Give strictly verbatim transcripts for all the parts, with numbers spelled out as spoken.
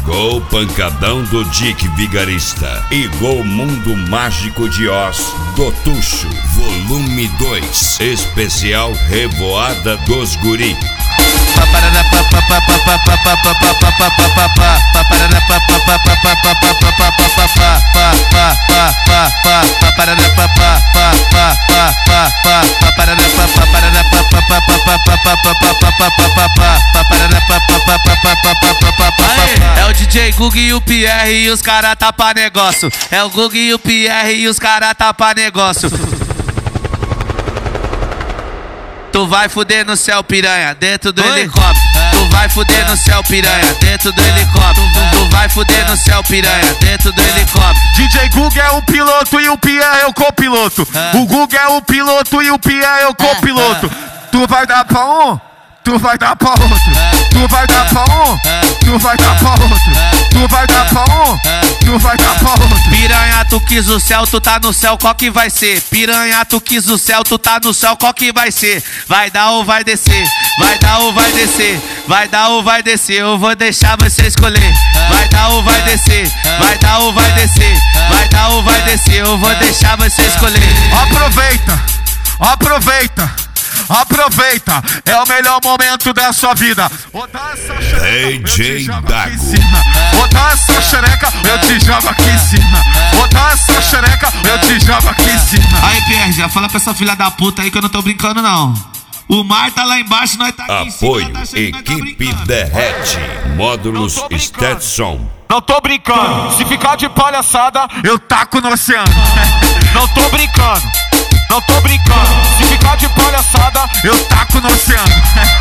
Gol Pancadão do Dick Vigarista e Gol Mundo Mágico de Oz do Tuxo, volume dois, especial Revoada dos Guri. É o D J Gug e o Pierre e os cara tá pra negócio. É o Gug e o Pierre e os cara tá pra negócio. Tu vai fuder no céu, piranha, dentro do Oi? helicóptero. Tu vai fuder no céu, piranha, dentro do helicóptero. Tu vai fuder no céu, piranha, dentro do helicóptero. D J Gug é o piloto e o Pierre é o copiloto. O Gug é o piloto e o Pierre é o copiloto. Tu vai dar pra um, tu vai dar pra outro. Tu vai dar pra um, tu vai dar pra outro. Tu vai dar pra um, tu vai dar pra outro. Piranha, tu quis o céu, tu tá no céu, qual que vai ser? Piranha, tu quis o céu, tu tá no céu, qual que vai ser? Vai dar ou vai descer? Vai dar ou vai descer? Vai dar ou vai descer? Eu vou deixar você escolher. Vai dar ou vai descer? Vai dar ou vai descer? Vai dar ou vai descer? Eu vou deixar você escolher. Aproveita, aproveita, aproveita. É o melhor momento da sua vida. Botar essa xereca, D J Dago. botar essa xereca, eu te jogo aqui em cima. Botar essa xereca, eu te jogo aqui em cima. Aí, Pierre, já fala pra essa filha da puta aí que eu não tô brincando, não. O mar tá lá embaixo, nós tá aqui em cima. Apoio, Tá achando que nós tá equipe brincando. Derrete, módulos Stetson. Não tô brincando, se ficar de palhaçada, eu taco no oceano. Não tô brincando, não tô brincando, se ficar de palhaçada, eu taco no oceano.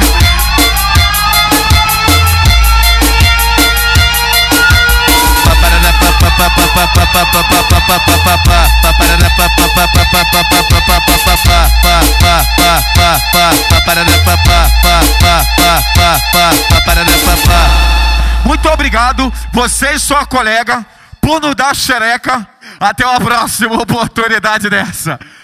Muito obrigado, você e sua colega, por nos dar xereca. Até uma próxima oportunidade dessa.